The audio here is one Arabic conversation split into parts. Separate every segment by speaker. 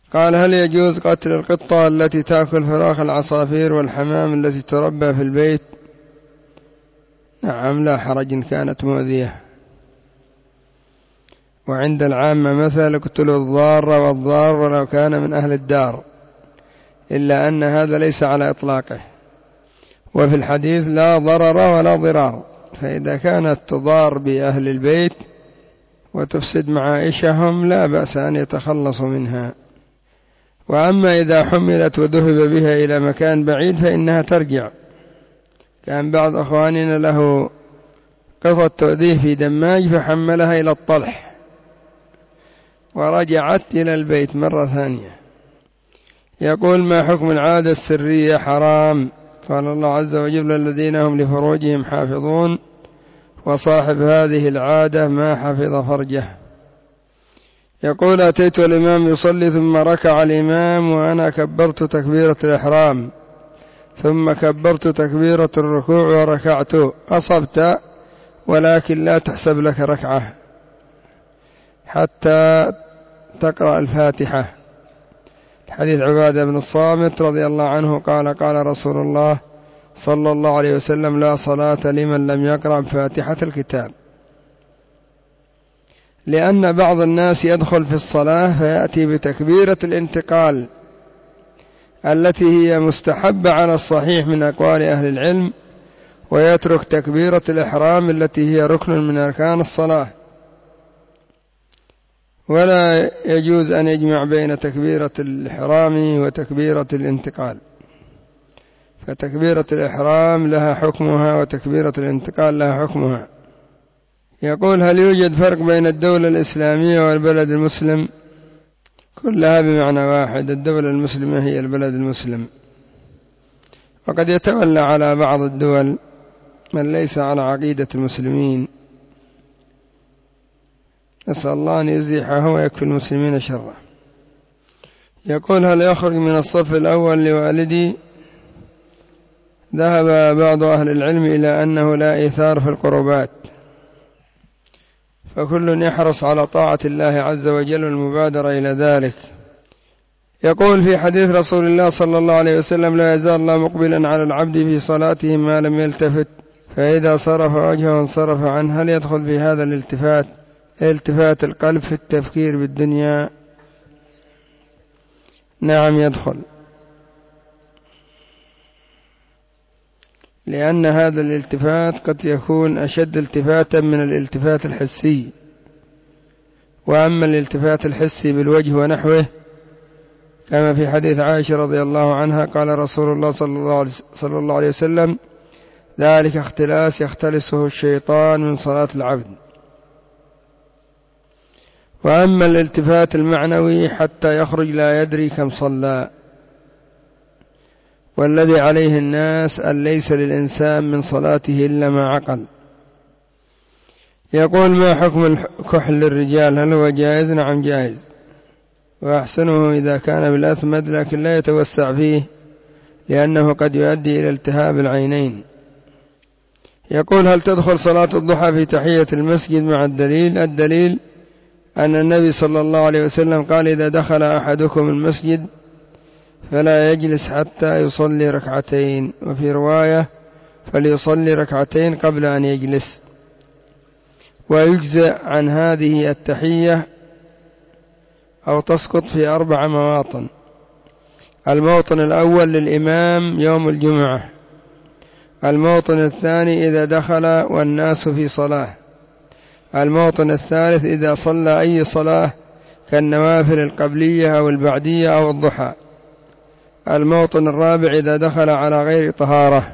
Speaker 1: قال: هل يجوز قتل القطة التي تأكل فراخ العصافير والحمام التي تربى في البيت؟ نعم، لا حرج إن كانت مؤذية. وعند العامة مثل: اقتلوا الضار والضار ولو كان من أهل الدار، إلا أن هذا ليس على إطلاقه. وفي الحديث: لا ضرر ولا ضرار. فإذا كانت تضار بأهل البيت وتفسد معائشهم لا بأس أن يتخلصوا منها. وأما إذا حملت وذهب بها إلى مكان بعيد فإنها ترجع. كان بعض أخواننا له قطة تؤذيه في دماج فحملها إلى الطلح ورجعت إلى البيت مرة ثانية. يقول: ما حكم العادة السرية؟ حرام. قال الله عز وجل: الذين هم لفروجهم حافظون، وصاحب هذه العادة ما حفظ فرجه. يقول: أتيت الإمام يصلي ثم ركع الإمام وأنا كبرت تكبيرة الإحرام ثم كبرت تكبيرة الركوع وركعت، أصبت ولكن لا تحسب لك ركعة حتى تقرأ الفاتحة. حديث عبادة بن الصامت رضي الله عنه قال: قال رسول الله صلى الله عليه وسلم: لا صلاة لمن لم يقرأ بفاتحة الكتاب. لأن بعض الناس يدخل في الصلاة فيأتي بتكبيرة الانتقال التي هي مستحبة على الصحيح من أقوال أهل العلم، ويترك تكبيرة الإحرام التي هي ركن من أركان الصلاة. ولا يجوز أن يجمع بين تكبيرة الإحرام وتكبيرة الانتقال، فتكبيرة الإحرام لها حكمها وتكبيرة الانتقال لها حكمها. يقول: هل يوجد فرق بين الدولة الإسلامية والبلد المسلم؟ كلها بمعنى واحد، الدولة المسلمة هي البلد المسلم. وقد يتولى على بعض الدول من ليس على عقيدة المسلمين، نسأل الله أن يزيحه ويكفي المسلمين شره. يقول: هل يخرج من الصف الأول لوالدي؟ ذهب بعض أهل العلم إلى أنه لا إيثار في القربات، فكل يحرص على طاعة الله عز وجل والمبادرة إلى ذلك. يقول: في حديث رسول الله صلى الله عليه وسلم: لا يزال الله مقبلا على العبد في صلاته ما لم يلتفت، فإذا صرف وجهه انصرف عنه. هل يدخل في هذا التفات القلب في التفكير بالدنيا؟ نعم يدخل، لأن هذا الالتفات قد يكون أشد التفاتا من الالتفات الحسي. وأما الالتفات الحسي بالوجه ونحوه كما في حديث عائشة رضي الله عنها قال رسول الله صلى الله عليه وسلم: ذلك اختلاس يختلسه الشيطان من صلاة العبد. وأما الالتفات المعنوي حتى يخرج لا يدري كم صلى، والذي عليه الناس أن ليس للإنسان من صلاته إلا ما عقل. يقول: ما حكم الكحل للرجال؟ هل هو جائز؟ نعم جائز، وأحسنه إذا كان بالأثمد، لكن لا يتوسع فيه لأنه قد يؤدي إلى التهاب العينين. يقول: هل تدخل صلاة الضحى في تحية المسجد مع الدليل؟ الدليل أن النبي صلى الله عليه وسلم قال: إذا دخل أحدكم المسجد فلا يجلس حتى يصلي ركعتين، وفي رواية: فليصلي ركعتين قبل أن يجلس. ويجزأ عن هذه التحية أو تسقط في 4 مواطن. الموطن الأول للإمام يوم الجمعة، الموطن الثاني إذا دخل والناس في صلاة، الموطن الثالث إذا صلى أي صلاة كالنوافل القبلية أو البعدية أو الضحى، الموطن الرابع إذا دخل على غير طهارة.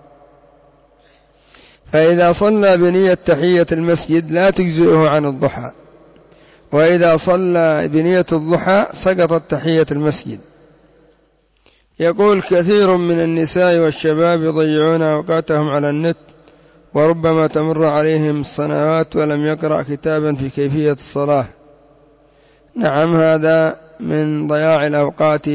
Speaker 1: فإذا صلى بنية تحية المسجد لا تجزئه عن الضحى، وإذا صلى بنية الضحى سقطت تحية المسجد. يقول: كثير من النساء والشباب يضيعون أوقاتهم على النت، وربما تمر عليهم السنوات ولم يقرأ كتابا في كيفية الصلاة. نعم، هذا من ضياع الأوقات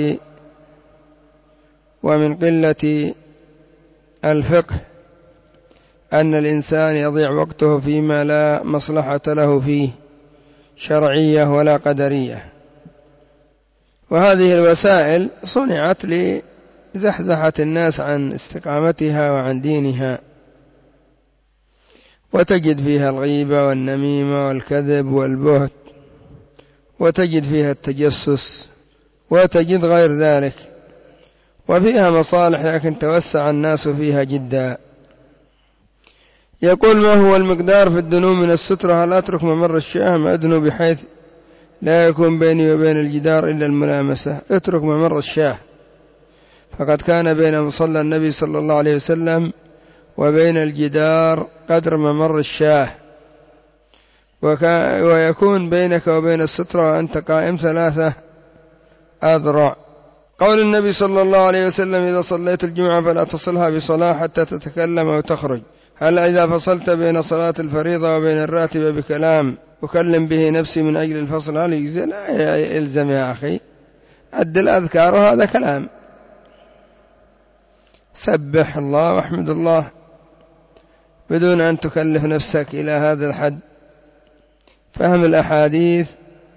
Speaker 1: ومن قلة الفقه، أن الإنسان يضيع وقته فيما لا مصلحة له فيه شرعية ولا قدرية. وهذه الوسائل صنعت لزحزحة الناس عن استقامتها وعن دينها، وتجد فيها الغيبة والنميمة والكذب والبهت، وتجد فيها التجسس، وتجد غير ذلك، وفيها مصالح لكن توسع الناس فيها جدا. يقول: ما هو المقدار في الدنو من السترة؟ هل أترك ممر الشاه أم أدنو بحيث لا يكون بيني وبين الجدار إلا الملامسة؟ اترك ممر الشاه، فقد كان بين مصلى النبي صلى الله عليه وسلم وبين الجدار قدر ممر الشاه، ويكون بينك وبين السترة وأنت قائم 3 أذرع. قول النبي صلى الله عليه وسلم: إذا صليت الجمعة فلا تصلها بصلاة حتى تتكلم أو تخرج. هل إذا فصلت بين صلاة الفريضة وبين الراتبة بكلام أكلم به نفسي من أجل الفصل هل يجزي؟ لا يلزم يا أخي، أد الأذكار وهذا كلام، سبح الله واحمد الله بدون أن تكلف نفسك إلى هذا الحد. فهم الأحاديث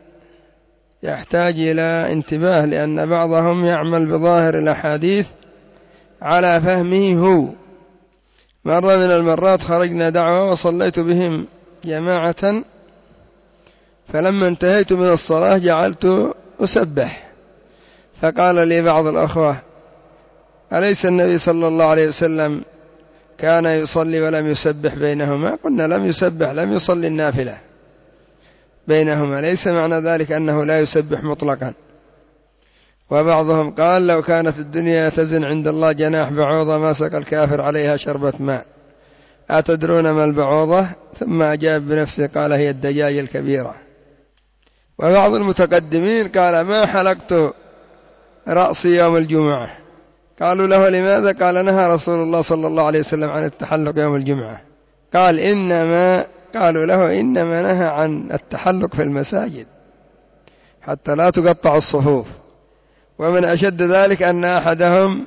Speaker 1: يحتاج إلى انتباه، لأن بعضهم يعمل بظاهر الأحاديث على فهمه هو. مرة من المرات خرجنا دعوة وصليت بهم جماعة، فلما انتهيت من الصلاة جعلت أسبح، فقال لي بعض الأخوة: أليس النبي صلى الله عليه وسلم كان يصلي ولم يسبح بينهما؟ قلنا: لم يسبح، لم يصلي النافلة بينهما، ليس معنى ذلك أنه لا يسبح مطلقا. وبعضهم قال: لو كانت الدنيا تزن عند الله جناح بعوضة ما سقى الكافر عليها شربة ماء. أتدرون ما البعوضة؟ ثم أجاب بنفسه قال: هي الدجاج الكبيرة. وبعض المتقدمين قال: ما حلقت رأسي يوم الجمعة. قالوا له: لماذا؟ قال: نهى رسول الله صلى الله عليه وسلم عن التحلق يوم الجمعة. قال: قالوا له: إنما نهى عن التحلق في المساجد حتى لا تقطع الصفوف. ومن أشد ذلك أن أحدهم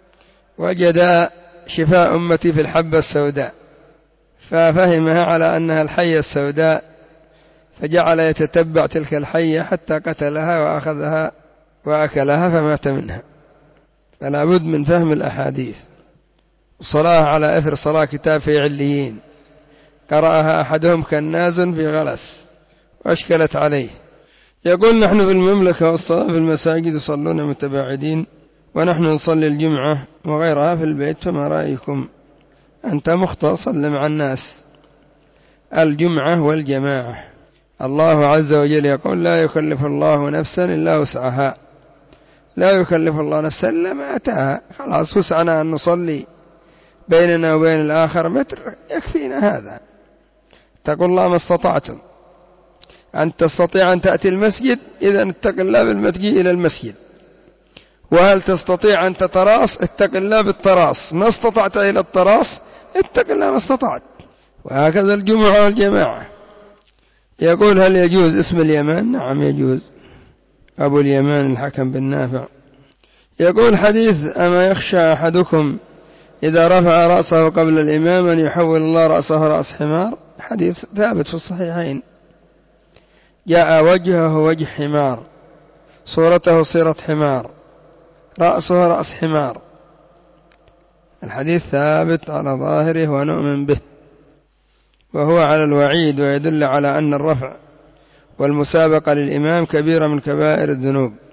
Speaker 1: وجد شفاء أمتي في الحبة السوداء، ففهمها على أنها الحية السوداء، فجعل يتتبع تلك الحية حتى قتلها وأخذها وأكلها فمات منها. فلا بد من فهم الأحاديث. الصلاة على أثر صلاة كتاب في عليين، قرأها أحدهم كناز في غلس وأشكلت عليه. يقول: نحن في المملكة والصلاة في المساجد يصلون متباعدين، ونحن نصلي الجمعة وغيرها في البيت، فما رأيكم؟ أنت مخطئ، صل مع الناس الجمعة والجماعة. الله عز وجل يقول: لا يكلف الله نفسا إلا وسعها، لا يكلف الله نفسا إلا ما أتاها. خلاص وسعنا أن نصلي بيننا وبين الآخر متر، يكفينا هذا. اتقوا الله ما استطعتم. أن تستطيع أن تأتي المسجد، إذن اتق الله بالمجيء إلى المسجد. وهل تستطيع أن تتراص؟ اتق الله بالتراص. ما استطعت إلى التراص، اتق الله ما استطعت. وهكذا الجمعة والجماعة. يقول: هل يجوز اسم اليمان؟ نعم يجوز، أبو اليمان الحكم بن نافع. يقول: حديث: أما يخشى أحدكم إذا رفع رأسه قبل الإمام أن يحول الله رأسه رأس حمار. حديث ثابت في الصحيحين، جاء وجهه وجه حمار، صورته صورة حمار، رأسه رأس حمار. الحديث ثابت على ظاهره ونؤمن به، وهو على الوعيد، ويدل على أن الرفع والمسابقة للإمام كبيرة من كبائر الذنوب.